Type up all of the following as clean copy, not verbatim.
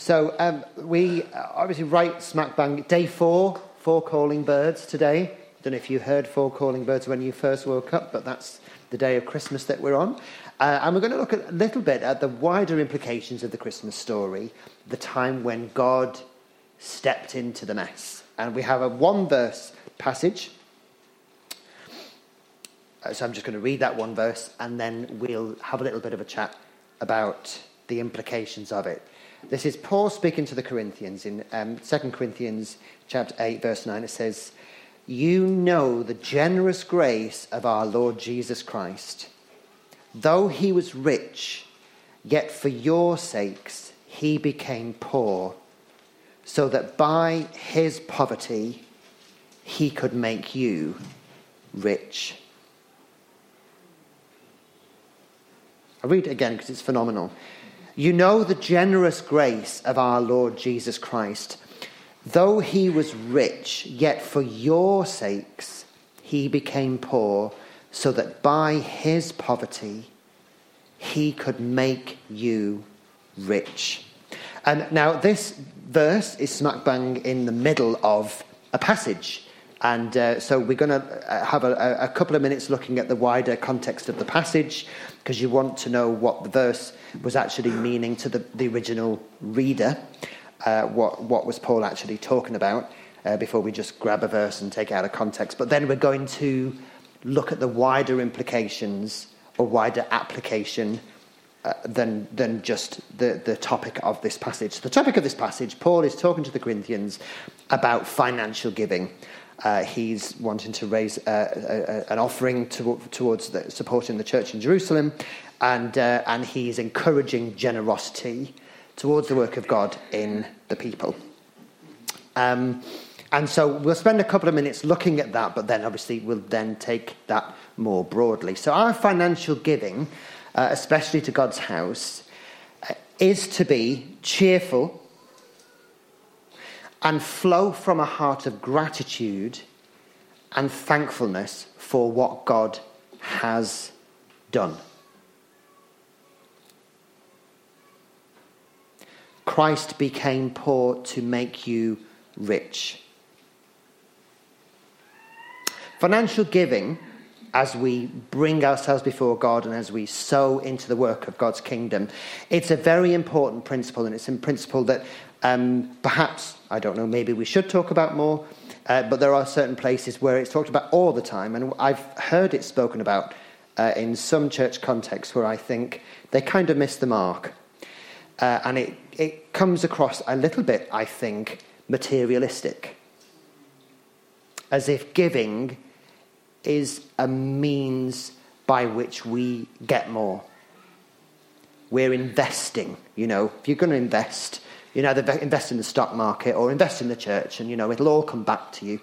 So we obviously right smack bang, day four calling birds today. I don't know if you heard four calling birds when you first woke up, but that's the day of Christmas that we're on. And we're going to look a little bit at the wider implications of the Christmas story, the time when God stepped into the mess. And we have a one-verse passage. So I'm just going to read that one verse, and then we'll have a little bit of a chat about the implications of it. This is Paul speaking to the Corinthians in 2 Corinthians chapter 8, verse 9. It says, "You know the generous grace of our Lord Jesus Christ. Though he was rich, yet for your sakes he became poor, so that by his poverty he could make you rich." I'll read it again because it's phenomenal. "You know the generous grace of our Lord Jesus Christ. Though he was rich, yet for your sakes he became poor, so that by his poverty he could make you rich." And now this verse is smack bang in the middle of a passage. And so we're going to have a couple of minutes looking at the wider context of the passage, because you want to know what the verse was actually meaning to the original reader. What was Paul actually talking about before we just grab a verse and take it out of context. But then we're going to look at the wider implications or wider application than just the topic of this passage. The topic of this passage, Paul is talking to the Corinthians about financial giving. He's wanting to raise an offering towards supporting the church in Jerusalem, and he's encouraging generosity towards the work of God in the people. And so we'll spend a couple of minutes looking at that, but then obviously we'll then take that more broadly. So our financial giving, especially to God's house, is to be cheerful and flow from a heart of gratitude and thankfulness for what God has done. Christ became poor to make you rich. Financial giving, as we bring ourselves before God and as we sow into the work of God's kingdom, it's a very important principle, and it's a principle that perhaps, I don't know, maybe we should talk about more, but there are certain places where it's talked about all the time, and I've heard it spoken about in some church contexts where I think they kind of miss the mark. And it comes across a little bit, I think, materialistic, as if giving is a means by which we get more. We're investing, if you're going to invest, invest in the stock market or invest in the church, and, it'll all come back to you.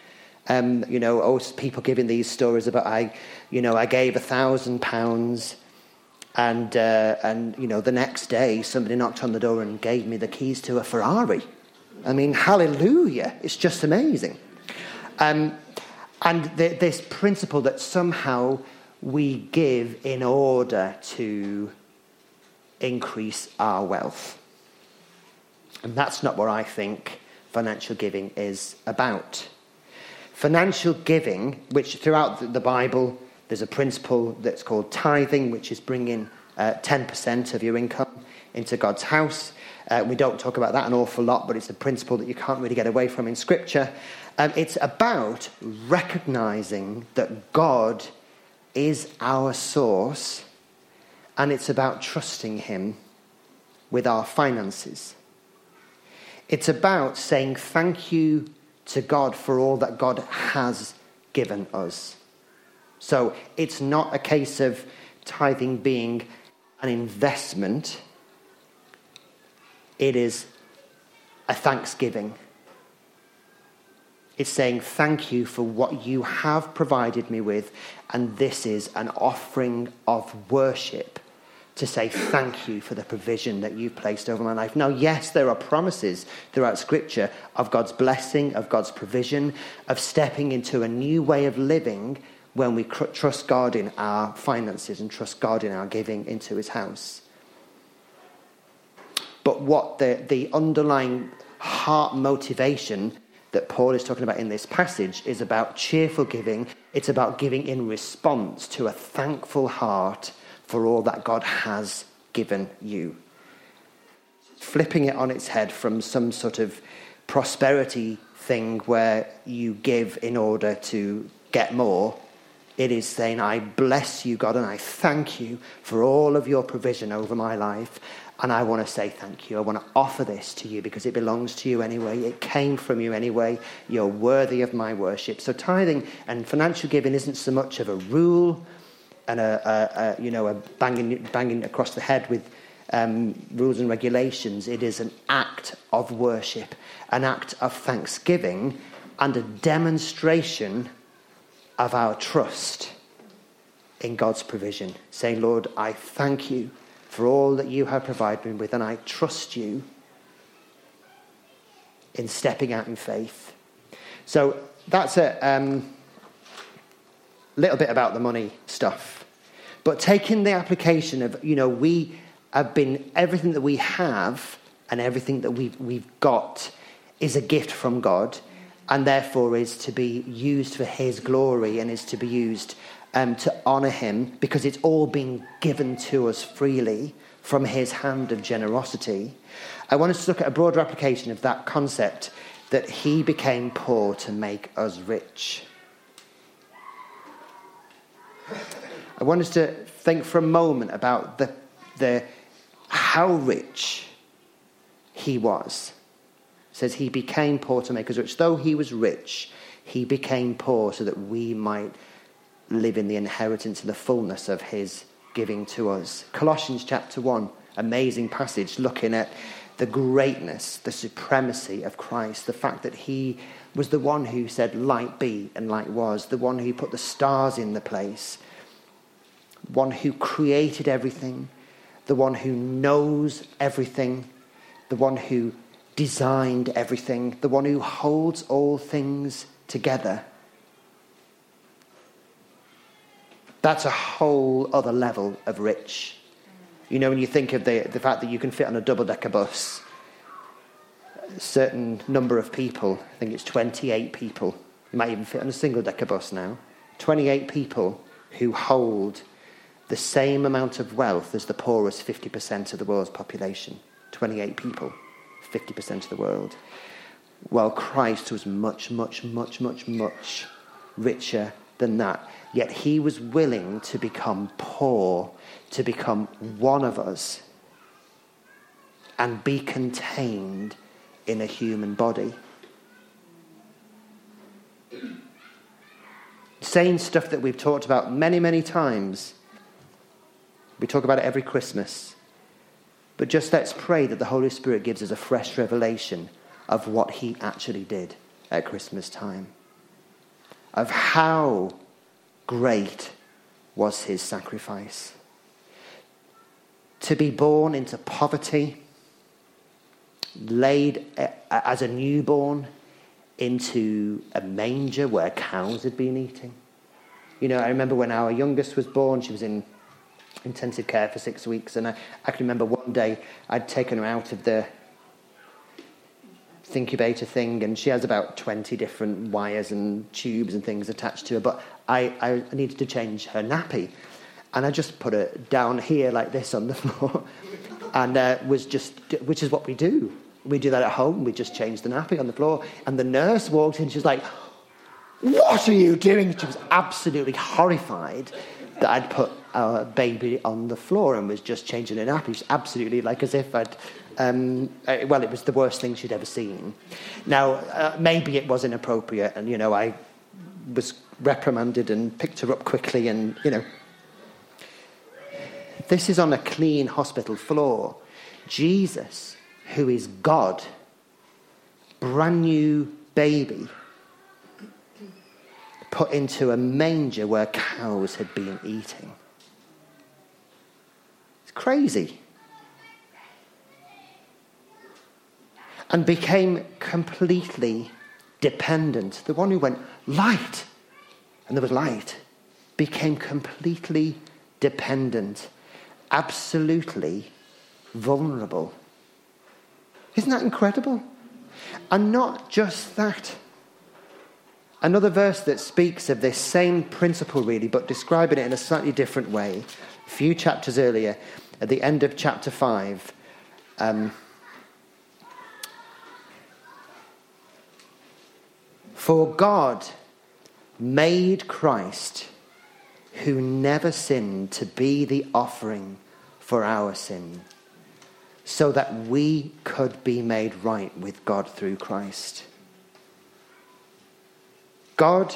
People giving these stories about, I gave £1,000 and the next day somebody knocked on the door and gave me the keys to a Ferrari. I mean, hallelujah. It's just amazing. And this principle that somehow we give in order to increase our wealth. And that's not what I think financial giving is about. Financial giving, which throughout the Bible, there's a principle that's called tithing, which is bringing 10% of your income into God's house. We don't talk about that an awful lot, but it's a principle that you can't really get away from in Scripture. It's about recognizing that God is our source, and it's about trusting him with our finances. It's about saying thank you to God for all that God has given us. So it's not a case of tithing being an investment. It is a thanksgiving. It's saying thank you for what you have provided me with, and this is an offering of worship to say thank you for the provision that you've placed over my life. Now, yes, there are promises throughout Scripture of God's blessing, of God's provision, of stepping into a new way of living when we trust God in our finances and trust God in our giving into his house. But what the underlying heart motivation that Paul is talking about in this passage is about cheerful giving. It's about giving in response to a thankful heart for all that God has given you. Flipping it on its head from some sort of prosperity thing where you give in order to get more. It is saying, I bless you, God, and I thank you for all of your provision over my life. And I want to say thank you. I want to offer this to you because it belongs to you anyway. It came from you anyway. You're worthy of my worship. So tithing and financial giving isn't so much of a rule and a banging across the head with rules and regulations. It is an act of worship, an act of thanksgiving, and a demonstration of our trust in God's provision. Saying, Lord, I thank you for all that you have provided me with, and I trust you in stepping out in faith. So that's a little bit about the money stuff. But taking the application of, we have been, everything that we have and everything that we've got is a gift from God, and therefore is to be used for his glory and is to be used to honour him, because it's all been given to us freely from his hand of generosity. I want us to look at a broader application of that concept, that he became poor to make us rich. I want us to think for a moment about the how rich he was. It says he became poor to make us rich. Though he was rich, he became poor so that we might live in the inheritance of the fullness of his giving to us. Colossians chapter 1, amazing passage looking at the greatness, the supremacy of Christ, the fact that he was the one who said light be and light was, the one who put the stars in the place, one who created everything, the one who knows everything, the one who designed everything, the one who holds all things together. That's a whole other level of rich. When you think of the fact that you can fit on a double-decker bus, a certain number of people, I think it's 28 people, you might even fit on a single-decker bus now, 28 people who hold the same amount of wealth as the poorest 50% of the world's population. 28 people, 50% of the world. Well, Christ was much, much, much, much, much richer than that. Yet he was willing to become poor, to become one of us, and be contained in a human body. Saying stuff that we've talked about many, many times. We talk about it every Christmas. But just let's pray that the Holy Spirit gives us a fresh revelation of what he actually did at Christmas time. Of how great was his sacrifice. To be born into poverty, laid as a newborn into a manger where cows had been eating. I remember when our youngest was born, she was in intensive care for 6 weeks, and I can remember one day I'd taken her out of the incubator thing, and she has about 20 different wires and tubes and things attached to her, but I needed to change her nappy, and I just put her down here like this on the floor, and which is what we do. We do that at home. We just change the nappy on the floor, and the nurse walked in, she's like, "What are you doing?" She was absolutely horrified that I'd put our baby on the floor and was just changing her nappy. It was absolutely like as if I'd it was the worst thing she'd ever seen. Now, maybe it was inappropriate, and, I was reprimanded and picked her up quickly, and, This is on a clean hospital floor. Jesus, who is God, brand new baby, put into a manger where cows had been eating. It's crazy. And became completely dependent. The one who went, light, and there was light, became completely dependent, absolutely vulnerable Isn't that incredible? And not just that. Another verse that speaks of this same principle, really, but describing it in a slightly different way. A few chapters earlier, at the end of chapter 5, for God made Christ, who never sinned, to be the offering for our sin, so that we could be made right with God through Christ. God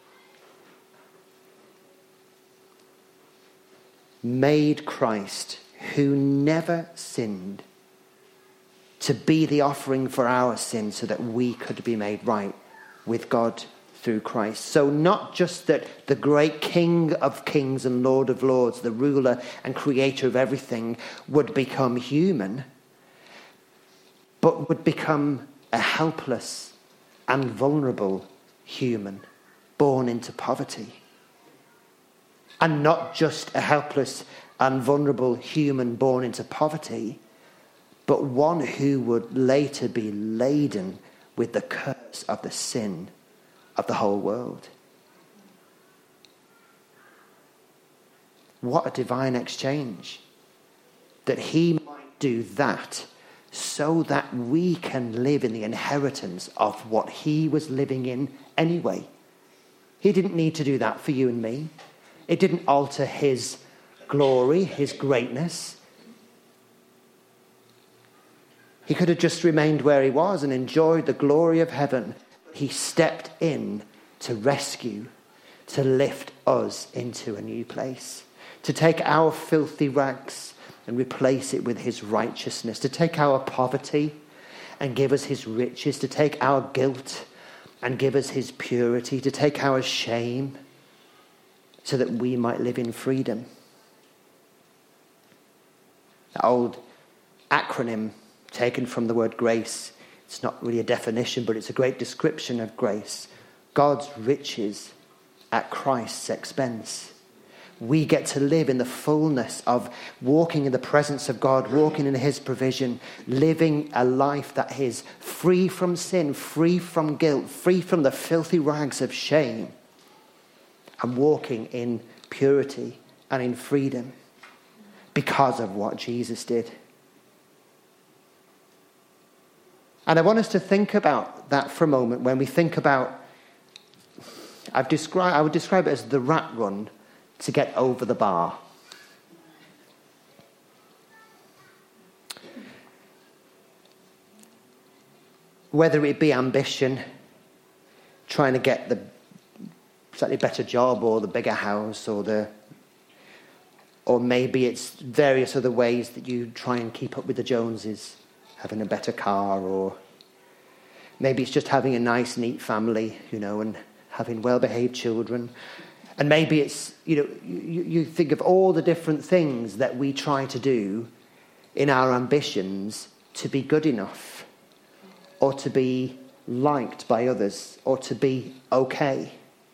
made Christ, who never sinned, to be the offering for our sin so that we could be made right with God through Christ. So not just that the great King of kings and Lord of lords, the ruler and creator of everything, would become human, but would become a helpless and vulnerable human born into poverty. And not just a helpless and vulnerable human born into poverty, but one who would later be laden with the curse of the sin of the whole world. What a divine exchange. That he might do that so that we can live in the inheritance of what he was living in anyway. He didn't need to do that for you and me. It didn't alter his glory, his greatness. He could have just remained where he was and enjoyed the glory of heaven. He stepped in to rescue, to lift us into a new place, to take our filthy rags and replace it with his righteousness, to take our poverty and give us his riches, to take our guilt and give us his purity, to take our shame so that we might live in freedom. The old acronym taken from the word grace, it's not really a definition, but it's a great description of grace. God's riches at Christ's expense. We get to live in the fullness of walking in the presence of God, walking in his provision, living a life that is free from sin, free from guilt, free from the filthy rags of shame, and walking in purity and in freedom because of what Jesus did. And I want us to think about that for a moment when we think about, I would describe it as the rat run to get over the bar. Whether it be ambition, trying to get the slightly better job or the bigger house or maybe it's various other ways that you try and keep up with the Joneses, having a better car, or maybe it's just having a nice, neat family, and having well-behaved children. And maybe it's, you think of all the different things that we try to do in our ambitions to be good enough, or to be liked by others, or to be okay.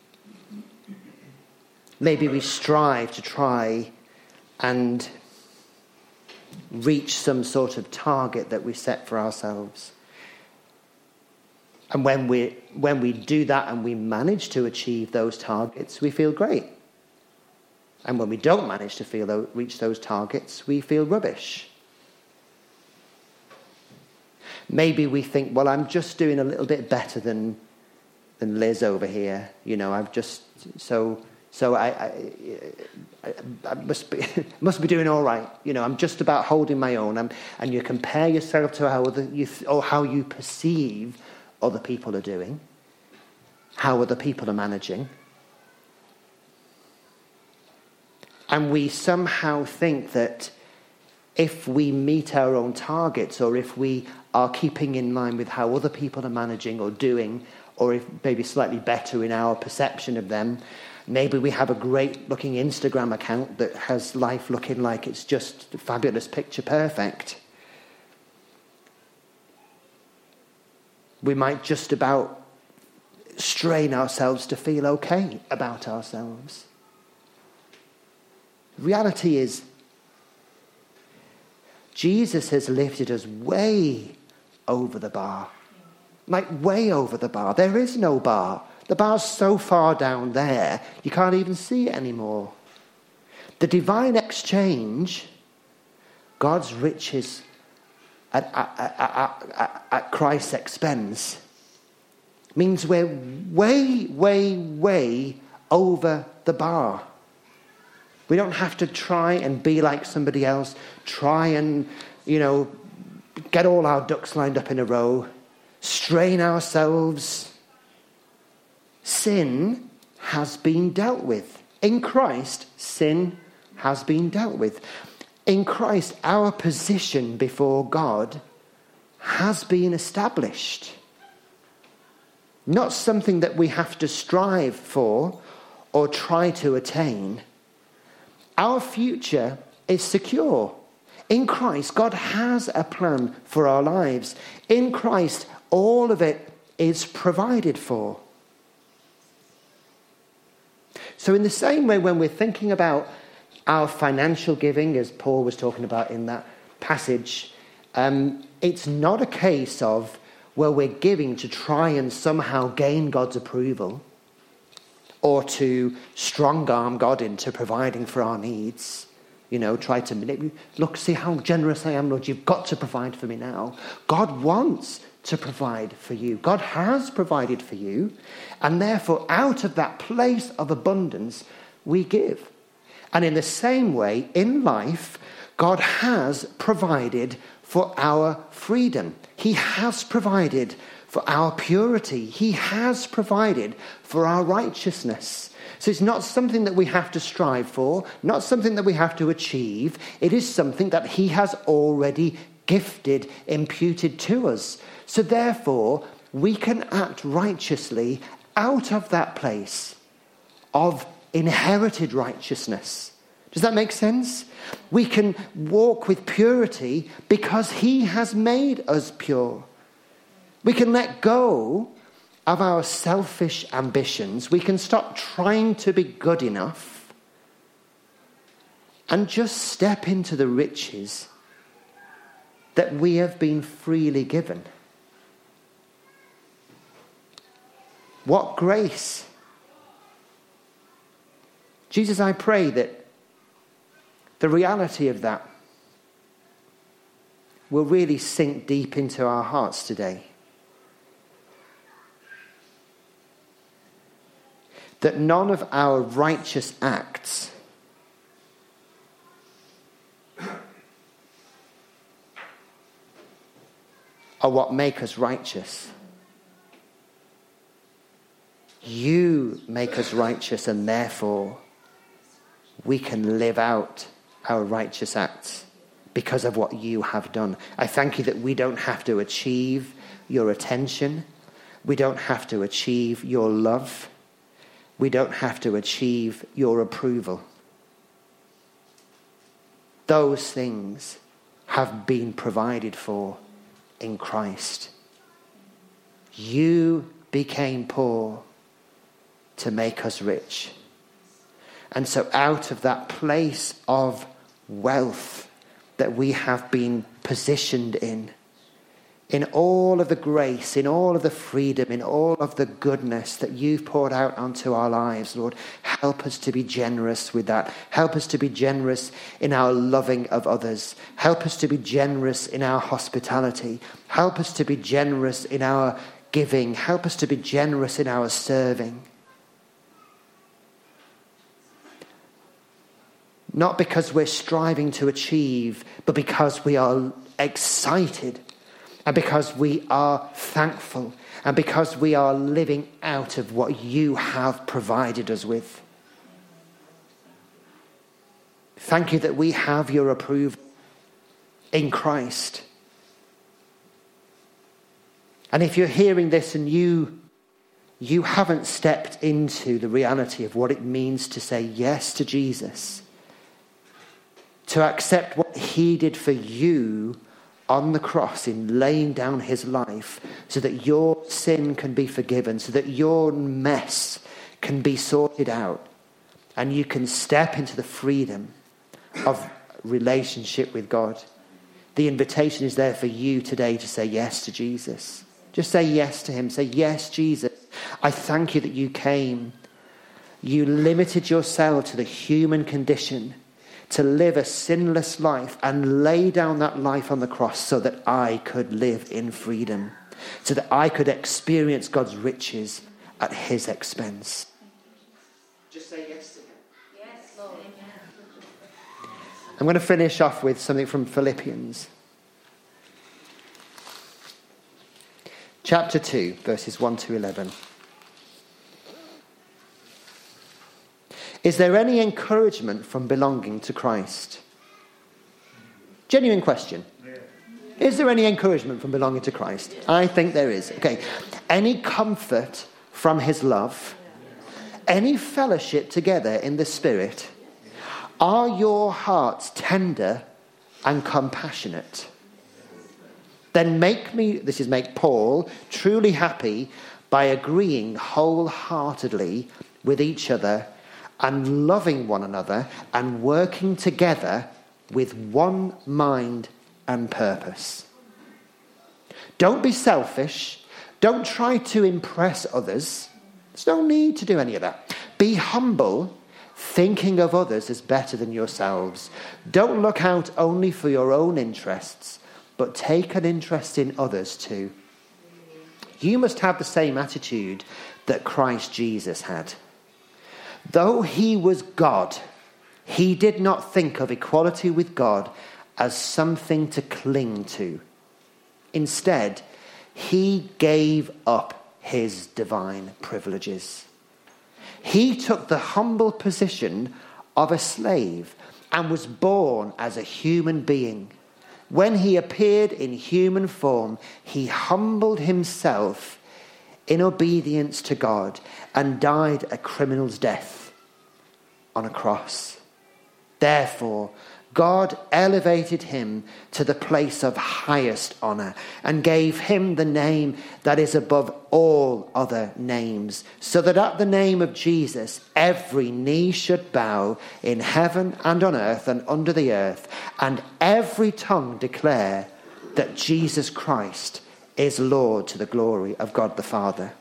Maybe we strive to try and reach some sort of target that we set for ourselves. And when we do that and we manage to achieve those targets, we feel great. And when we don't manage to reach those targets, we feel rubbish. Maybe we think, well, I'm just doing a little bit better than Liz over here. I've just so I must be doing all right. I'm just about holding my own. And you compare yourself to how you perceive other people are doing, how other people are managing. And we somehow think that if we meet our own targets, or if we are keeping in line with how other people are managing or doing, or if maybe slightly better in our perception of them, maybe we have a great looking Instagram account that has life looking like it's just fabulous, picture perfect. We might just about strain ourselves to feel okay about ourselves. Reality is, Jesus has lifted us way over the bar. Like way over the bar. There is no bar. The bar's so far down there, you can't even see it anymore. The divine exchange, God's riches at Christ's expense, means we're way, way, way over the bar. We don't have to try and be like somebody else, try and, get all our ducks lined up in a row, strain ourselves. Sin has been dealt with. In Christ, sin has been dealt with. In Christ, our position before God has been established. Not something that we have to strive for or try to attain. Our future is secure. In Christ, God has a plan for our lives. In Christ, all of it is provided for. So in the same way, when we're thinking about our financial giving, as Paul was talking about in that passage, it's not a case of where we're giving to try and somehow gain God's approval or to strong-arm God into providing for our needs. Try to manipulate. Look, see how generous I am, Lord. You've got to provide for me now. God wants to provide for you. God has provided for you. And therefore, out of that place of abundance, we give. And in the same way, in life, God has provided for our freedom. He has provided for our purity. He has provided for our righteousness. So it's not something that we have to strive for, not something that we have to achieve. It is something that he has already gifted, imputed to us. So therefore, we can act righteously out of that place of inherited righteousness. Does that make sense? We can walk with purity because he has made us pure. We can let go of our selfish ambitions. We can stop trying to be good enough and just step into the riches that we have been freely given. What grace! Jesus, I pray that the reality of that will really sink deep into our hearts today. That none of our righteous acts are what make us righteous. You make us righteous, and therefore we can live out our righteous acts because of what you have done. I thank you that we don't have to achieve your attention. We don't have to achieve your love. We don't have to achieve your approval. Those things have been provided for in Christ. You became poor to make us rich. And so out of that place of wealth that we have been positioned in all of the grace, in all of the freedom, in all of the goodness that you've poured out onto our lives, Lord, help us to be generous with that. Help us to be generous in our loving of others. Help us to be generous in our hospitality. Help us to be generous in our giving. Help us to be generous in our serving. Not because we're striving to achieve, but because we are excited, and because we are thankful, and because we are living out of what you have provided us with. Thank you that we have your approval in Christ. And if you're hearing this and you haven't stepped into the reality of what it means to say yes to Jesus, to accept what he did for you on the cross in laying down his life so that your sin can be forgiven, so that your mess can be sorted out, and you can step into the freedom of relationship with God. The invitation is there for you today to say yes to Jesus. Just say yes to him. Say, yes, Jesus, I thank you that you came. You limited yourself to the human condition to live a sinless life and lay down that life on the cross so that I could live in freedom, so that I could experience God's riches at his expense. Just say yes to him. Yes, Lord. I'm going to finish off with something from Philippians. Chapter 2, verses 1 to 11. Is there any encouragement from belonging to Christ? Genuine question. Is there any encouragement from belonging to Christ? I think there is. Okay. Any comfort from his love? Any fellowship together in the Spirit? Are your hearts tender and compassionate? Then make Paul truly happy by agreeing wholeheartedly with each other and loving one another and working together with one mind and purpose. Don't be selfish. Don't try to impress others. There's no need to do any of that. Be humble, thinking of others as better than yourselves. Don't look out only for your own interests, but take an interest in others too. You must have the same attitude that Christ Jesus had. Though he was God, he did not think of equality with God as something to cling to. Instead, he gave up his divine privileges. He took the humble position of a slave and was born as a human being. When he appeared in human form, he humbled himself in obedience to God and died a criminal's death on a cross. Therefore, God elevated him to the place of highest honor and gave him the name that is above all other names, so that at the name of Jesus, every knee should bow in heaven and on earth and under the earth, and every tongue declare that Jesus Christ is Lord, to the glory of God the Father.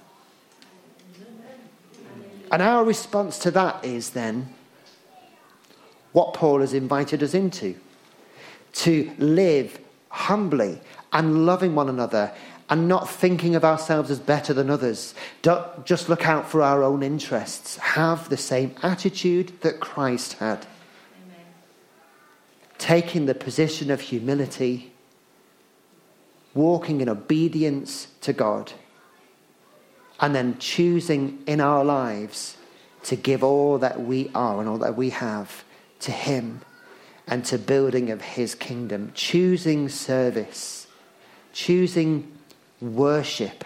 And our response to that is then what Paul has invited us into: to live humbly and loving one another and not thinking of ourselves as better than others. Don't just look out for our own interests. Have the same attitude that Christ had. Amen. Taking the position of humility, walking in obedience to God, and then choosing in our lives to give all that we are and all that we have to him and to building of his kingdom. Choosing service, choosing worship,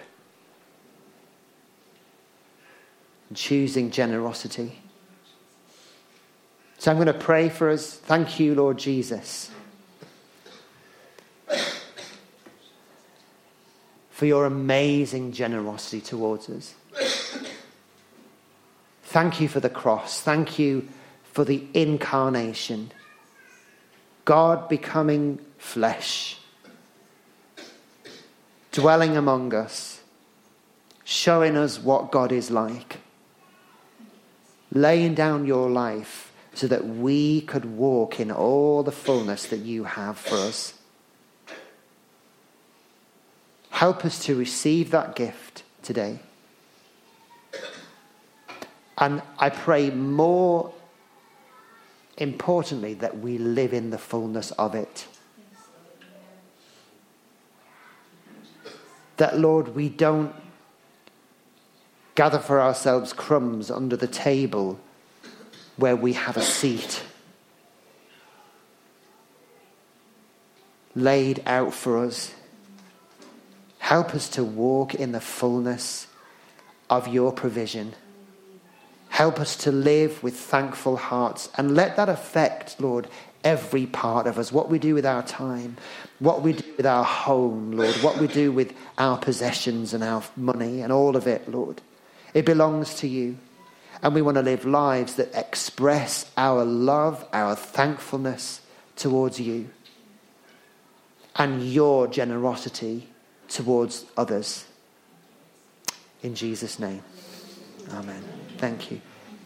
and choosing generosity. So I'm going to pray for us. Thank you, Lord Jesus, for your amazing generosity towards us. Thank you for the cross. Thank you for the incarnation. God becoming flesh, dwelling among us, showing us what God is like, laying down your life so that we could walk in all the fullness that you have for us. Help us to receive that gift today. And I pray more importantly that we live in the fullness of it. That, Lord, we don't gather for ourselves crumbs under the table where we have a seat laid out for us. Help us to walk in the fullness of your provision. Help us to live with thankful hearts, and let that affect, Lord, every part of us. What we do with our time, what we do with our home, Lord, what we do with our possessions and our money and all of it, Lord. It belongs to you. And we want to live lives that express our love, our thankfulness towards you. and your generosity towards others. In Jesus' name. Amen. Thank you.